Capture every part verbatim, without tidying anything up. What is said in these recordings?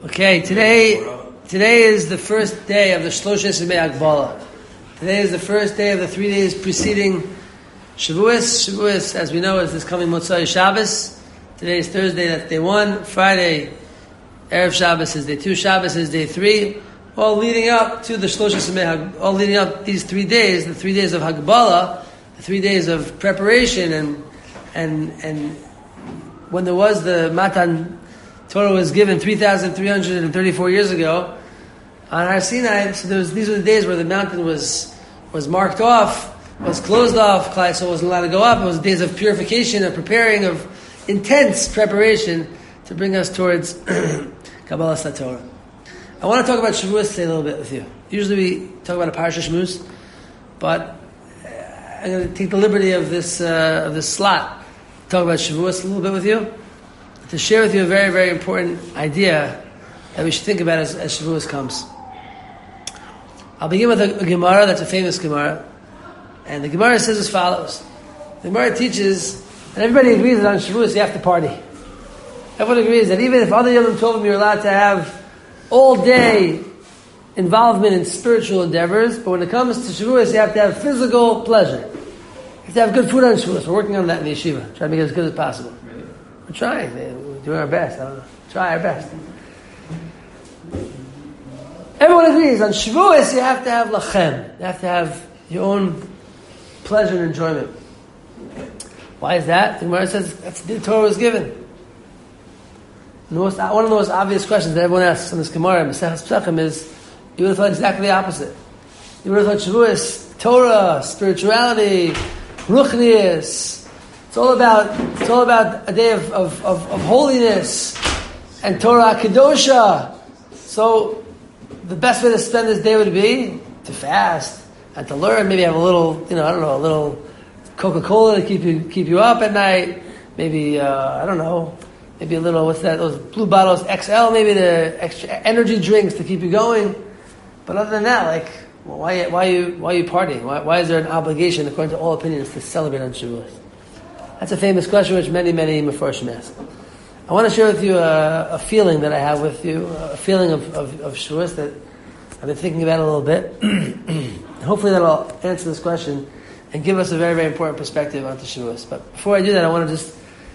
Okay, today today is the first day of the Shloshes Yemei Hagbala. Today is the first day of the three days preceding Shavuos. Shavuos, as we know, is this coming Motzai Shabbos. Today is Thursday, that's day one. Friday, Erev Shabbos is day two. Shabbos is day three. All leading up to the Shloshes Yemei Hagbala, all leading up these three days, the three days of Hagbala, the three days of preparation, and and and when there was the Matan Torah was given three thousand three hundred thirty-four years ago on Har Sinai. So there was, these were the days where the mountain was was marked off, was closed off. Klal Yisrael wasn't allowed to go up. It was days of purification, of preparing, of intense preparation to bring us towards Kabbalah Torah. I want to talk about Shavuos today a little bit with you. Usually we talk about a Parashat Shmuz, but I'm going to take the liberty of this uh, of this slot, talk about Shavuos a little bit with you, to share with you a very, very important idea that we should think about as, as Shavuos comes. I'll begin with a, a Gemara that's a famous Gemara. And the Gemara says as follows. The Gemara teaches, and everybody agrees that on Shavuos you have to party. Everyone agrees that even if other Yom Tovim you're allowed to have all day involvement in spiritual endeavors, but when it comes to Shavuos you have to have physical pleasure. You have to have good food on Shavuos. We're working on that in the yeshiva, trying to make it as good as possible. We're trying. We're doing our best. I don't know. Try our best. Everyone agrees on Shavuos you have to have lachem. You have to have your own pleasure and enjoyment. Why is that? The Gemara says that's the Torah was given. The most, one of the most obvious questions that everyone asks in this Gemara, Maseches Pesachim, is you would have thought exactly the opposite. You would have thought Shavuos, Torah, spirituality, ruchnius. It's all about it's all about a day of, of, of, of holiness and Torah Kedosha. So the best way to spend this day would be to fast and to learn. Maybe have a little, you know, I don't know, a little Coca-Cola to keep you keep you up at night. Maybe uh, I don't know, maybe a little what's that? Those blue bottles X L, maybe the extra energy drinks to keep you going. But other than that, like, well, why why you why are you partying? Why why is there an obligation, according to all opinions, to celebrate on Shavuos? That's a famous question which many, many Mefarshim ask. I want to share with you a, a feeling that I have with you, a feeling of, of, of Shavuos that I've been thinking about a little bit. Hopefully that'll answer this question and give us a very, very important perspective onto Shavuos. But before I do that, I want to just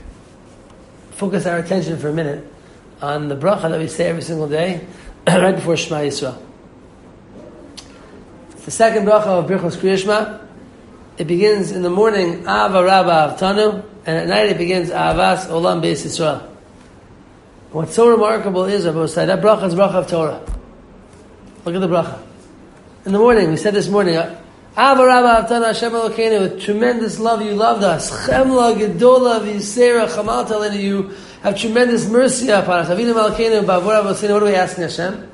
focus our attention for a minute on the bracha that we say every single day, right before Shema Yisrael. It's the second bracha of Birchos Kriya Shema. It begins in the morning, Ava Rabba Avtanu, and at night it begins, Avas Olam Beis Yisrael. What's so remarkable is, Rabbi Osai, that bracha is bracha of Torah. Look at the bracha. In the morning, we said this morning, Ava Rabba Avtanu Hashem Elokeinu, with tremendous love you loved us. Chemla Gedola V'Yisera Chamalta Lenu, you have tremendous mercy upon us. Avinu Malkeinu Bavur Avosinu, what are we asking Hashem?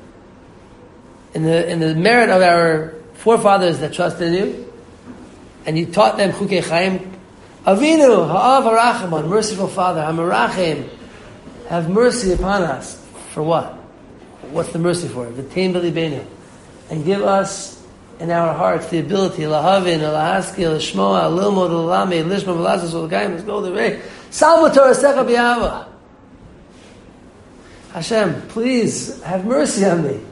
In the, in the merit of our forefathers that trusted in you, and you taught them Chukei Chaim. Avinu, ha'av ha'rachamon, merciful Father, ha'merachem, have mercy upon us. For what? What's the mercy for? V'tein b'libeinu. And give us in our hearts the ability, lahavin, lahaskil, lishmoa, lilmod, lalame, lishma, v'lazos, v'l'gayim, v'zgol, v'rei, salva Torah secha b'yava. Hashem, please have mercy on me.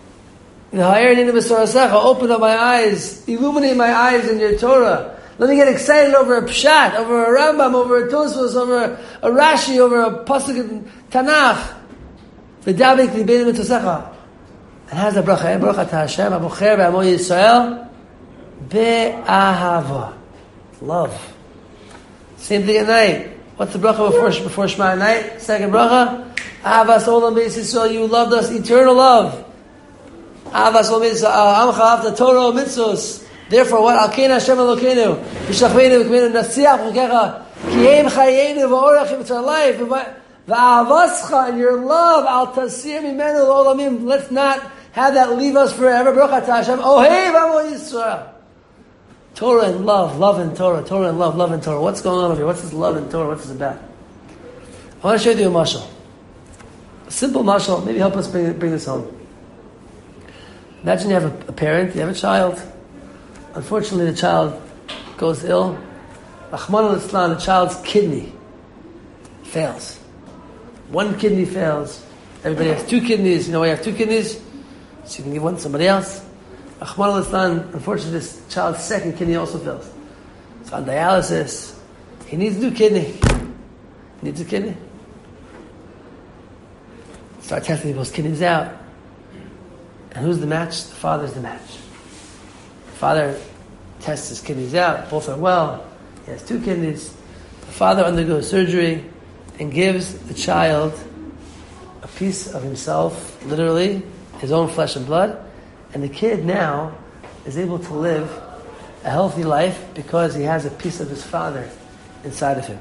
Open up my eyes, illuminate my eyes in your Torah. Let me get excited over a Pshat, over a Rambam, over a Tosfos, over a, a Rashi, over a Pasuk in Tanakh. V'dabek libeinu mitzosecha. And how's the bracha? Bracha to Hashem, abocher b'amo Yisrael, be'ahava. Love. Same thing at night. What's the bracha before, before Shema at night? Second bracha, Ahavas olam beis Yisrael, you loved us, eternal love. Avas Amcha Avta Torah Mitzvos. Therefore, what Alkein Hashem Elokeinu V'Shachveinu V'Kmeinu Natziach V'Kecha Ki'em Chayenu V'Orachim. It's our life. V'Avascha, and your love Al Tasir Mimenu L'Olamim. Let's not have that leave us forever. Baruch Atah Hashem Ohev Amo Yisrael. Torah and love, love and Torah, Torah and love, love and Torah. What's going on over here? What's this love and Torah? What's this about? I want to share with you a mashal. A simple mashal. Maybe help us bring bring this home. Imagine you have a, a parent, you have a child. Unfortunately, the child goes ill. Rahman al-Islam, the child's kidney fails. One kidney fails. Everybody has two kidneys. You know why you have two kidneys? So you can give one to somebody else. Rahman al-Islam, unfortunately, this child's second kidney also fails. It's on dialysis. He needs a new kidney. He needs a kidney. Start testing people's kidneys out. And who's the match? The father's the match. The father tests his kidneys out. Both are well. He has two kidneys. The father undergoes surgery and gives the child a piece of himself, literally, his own flesh and blood. And the kid now is able to live a healthy life because he has a piece of his father inside of him.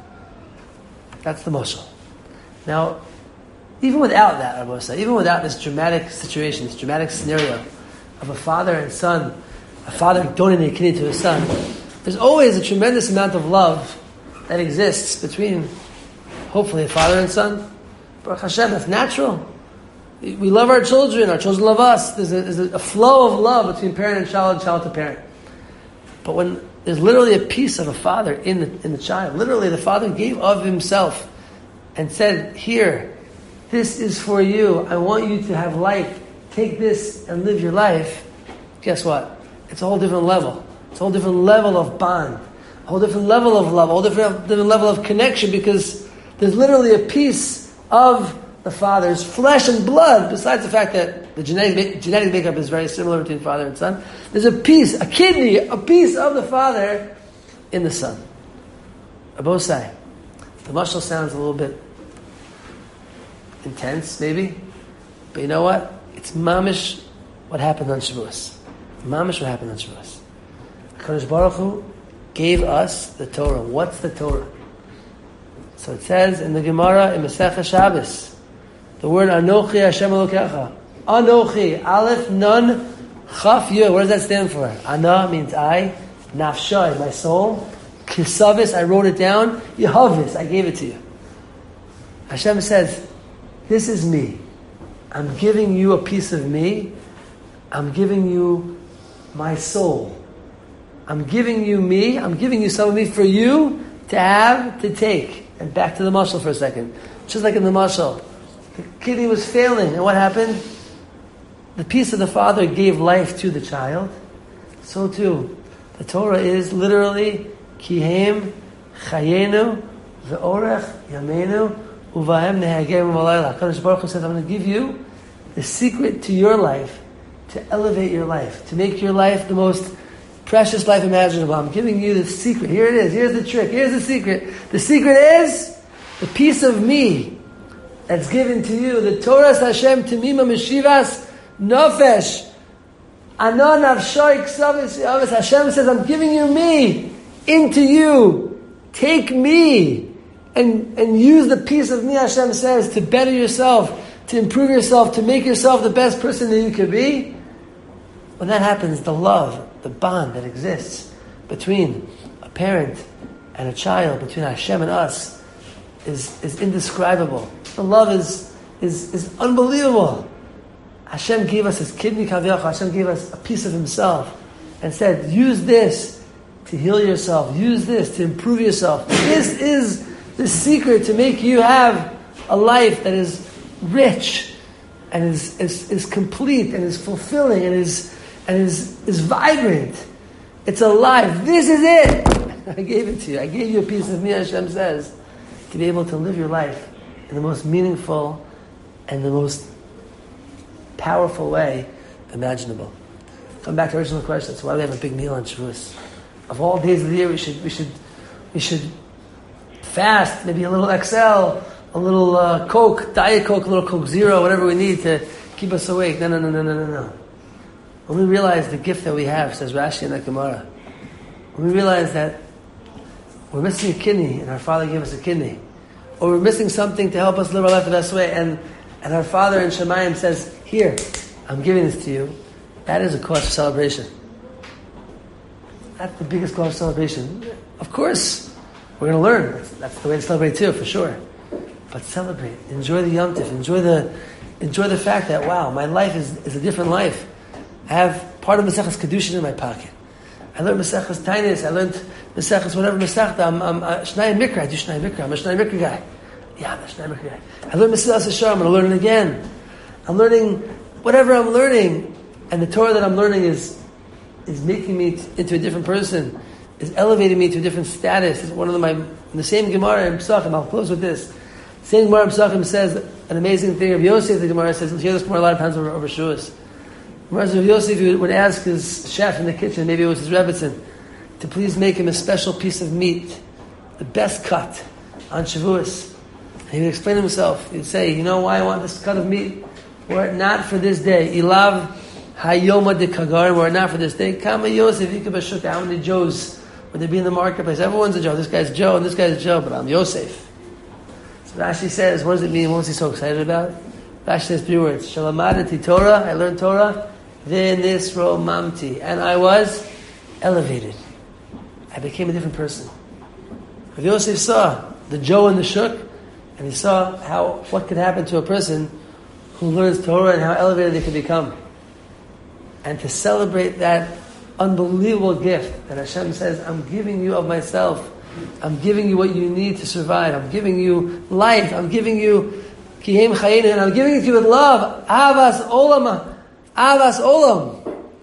That's the mashal. Now, even without that, Rabbi say, even without this dramatic situation, this dramatic scenario of a father and son, a father donating a kidney to his son, there's always a tremendous amount of love that exists between, hopefully, a father and son. Baruch Hashem, that's natural. We love our children, our children love us. There's a, there's a flow of love between parent and child, and child to parent. But when there's literally a piece of a father in the, in the child, literally the father gave of himself and said, here, this is for you. I want you to have life. Take this and live your life. Guess what? It's a whole different level. It's a whole different level of bond. A whole different level of love. A whole different, different level of connection, because there's literally a piece of the father's flesh and blood, besides the fact that the genetic, genetic makeup is very similar between father and son. There's a piece, a kidney, a piece of the father in the son. Abosai. The mashal sounds a little bit intense, maybe. But you know what? It's mamish what happened on Shavuos. Mamish what happened on Shavuos. HaKadosh Baruch Hu gave us the Torah. What's the Torah? So it says in the Gemara in Masechah Shabbos, the word Anochi Hashem Elokecha. Anochi, Aleph, Nun, Chaf, Yud. What does that stand for? Ana means I. Nafshai, my soul. Kisavis, I wrote it down. Yehavis, I gave it to you. Hashem says, this is me. I'm giving you a piece of me. I'm giving you my soul. I'm giving you me. I'm giving you some of me for you to have, to take. And back to the mashal for a second. Just like in the mashal. The kidney was failing, and what happened? The piece of the father gave life to the child. So too, the Torah is literally Kihem Chayenu Ve'orech Yamenu Uvahem Nehagerim Valayla. HaKadosh Baruch Hu says, I'm going to give you the secret to your life, to elevate your life, to make your life the most precious life imaginable. I'm giving you the secret. Here it is. Here's the trick. Here's the secret. The secret is the piece of me that's given to you. The Torah Hashem Temima Meshivas Nofesh Anon Avshoy Ksavis Yavis. Hashem says, I'm giving you me into you. Take me and and use the piece of me, Hashem says, to better yourself, to improve yourself, to make yourself the best person that you could be. When that happens, the love, the bond that exists between a parent and a child, between Hashem and us, is, is indescribable. The love is, is, is unbelievable. Hashem gave us his kidney kaviyach. Hashem gave us a piece of himself and said, use this to heal yourself. Use this to improve yourself. This is the secret to make you have a life that is rich and is, is, is complete and is fulfilling and is and is, is vibrant. It's alive. This is it. I gave it to you. I gave you a piece of me, Hashem says, to be able to live your life in the most meaningful and the most powerful way imaginable. Come back to the original question. That's why do we have a big meal on Shavuos. Of all days of the year, we should we should we should fast. Maybe a little X L, a little uh, Coke, Diet Coke, a little Coke Zero, whatever we need to keep us awake. No, no, no, no, no, no, no. When we realize the gift that we have, says Rashi in the Gemara, when we realize that we're missing a kidney and our Father gave us a kidney, or we're missing something to help us live our life the best way, and, and our Father in Shemayim says, here, I'm giving this to you, that is a cause for celebration. That's the biggest cause for celebration. Of course, we're going to learn. That's, that's the way to celebrate too, for sure. But celebrate. Enjoy the Yom Tov. Enjoy the, enjoy the fact that, wow, my life is, is a different life. I have part of Maseches Kedushin in my pocket. I learned Maseches Tainis. I learned Maseches whatever Masechta. I'm, I'm uh, Shnai Mikra. I do Shnai Mikra. I'm a Shnai Mikra guy. Yeah, I learned Mesilas Yesharim. I'm going to learn it again. I'm learning whatever I'm learning, and the Torah that I'm learning is is making me t- into a different person, is elevating me to a different status. It's one of the, my in the same Gemara in Pesachim. I'll close with this. The same Gemara in Pesachim says an amazing thing of Yosef. The Gemara says, hear this Gemara a lot of times over, over Shavuos. Gemara says Yosef would ask his chef in the kitchen, maybe it was his Rebbetzin, to please make him a special piece of meat, the best cut on Shavuos. And he would explain to himself. He'd say, you know why I want this cut of meat? Were it not for this day, Ilav Hayoma de Kagar, were it not for this day, Kama Yosef Yikabashuk, how many Joes would there be in the marketplace? Everyone's a Joe. This guy's Joe and this guy's Joe, but I'm Yosef. So Rashi says, what does it mean? What was he so excited about? Rashi says three words. Shalamadati Torah, I learned Torah, V'nisro Mamti, and I was elevated. I became a different person. But Yosef saw the Joe in the Shuk, and he saw how what could happen to a person who learns Torah and how elevated they can become. And to celebrate that unbelievable gift that Hashem says, I'm giving you of myself. I'm giving you what you need to survive. I'm giving you life. I'm giving you Kihem Chayinu, and I'm giving it to you with love. Avas Olam. Avas Olam.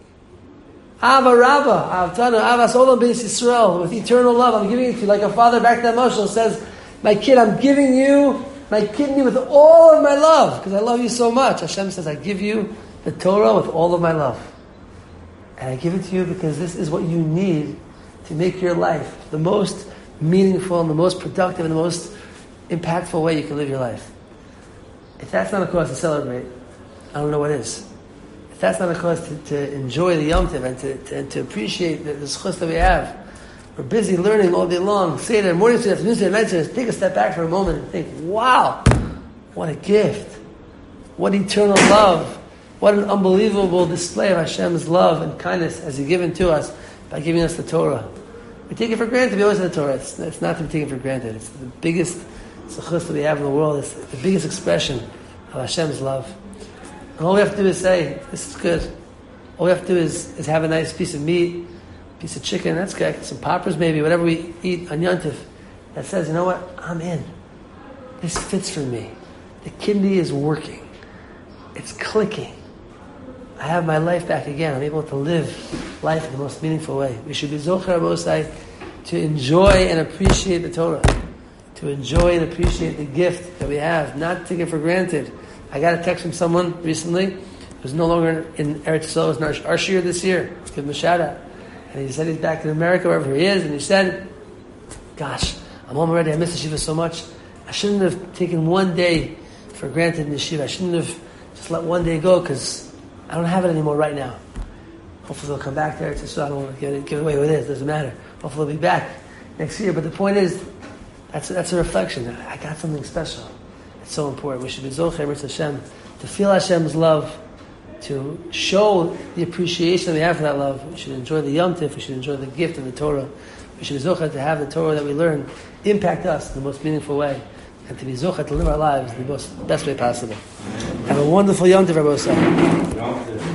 Ava Rabba. Avtana. Avas Olam B'Yis Yisrael. With eternal love. I'm giving it to you like a father back to Moshe says, my kid, I'm giving you my kidney with all of my love, because I love you so much. Hashem says, I give you the Torah with all of my love. And I give it to you because this is what you need to make your life the most meaningful and the most productive and the most impactful way you can live your life. If that's not a cause to celebrate, I don't know what is. If that's not a cause to, to enjoy the Yom Tov and to, to, and to appreciate the, the schus that we have, we're busy learning all day long. Say that morning to afternoon to night to take a step back for a moment and think, wow, what a gift. What eternal love. What an unbelievable display of Hashem's love and kindness has He given to us by giving us the Torah. We take it for granted. We always have the Torah. It's, it's not to be taken for granted. It's the biggest zechus that we have in the world. It's the biggest expression of Hashem's love. And all we have to do is say, this is good. All we have to do is, is have a nice piece of meat, piece of chicken, that's good, some poppers maybe, whatever we eat on Yontif, that says, you know what, I'm in. This fits for me. The kidney is working. It's clicking. I have my life back again. I'm able to live life in the most meaningful way. We should be Zochar Bosai to enjoy and appreciate the Torah, to enjoy and appreciate the gift that we have, not take it for granted. I got a text from someone recently who's no longer in Eretz Yisrael. It was in our shir this year. Let's give him a shout out. And he said he's back in America, wherever he is, and he said, gosh, I'm home already, I miss the yeshiva so much. I shouldn't have taken one day for granted in the yeshiva. I shouldn't have just let one day go, because I don't have it anymore right now. Hopefully they'll come back there. So I don't want to get it, give away with it. It doesn't matter. Hopefully they'll be back next year. But the point is, that's that's a reflection. I got something special. It's so important. We should be Zocher B'Tz Hashem, to feel Hashem's love, to show the appreciation that we have for that love. We should enjoy the Yom Tif. We should enjoy the gift of the Torah. We should be Zocher to have the Torah that we learn impact us in the most meaningful way, and to be Zocher to live our lives in the most best way possible. Have a wonderful Yom Tif, Rabbi Osai.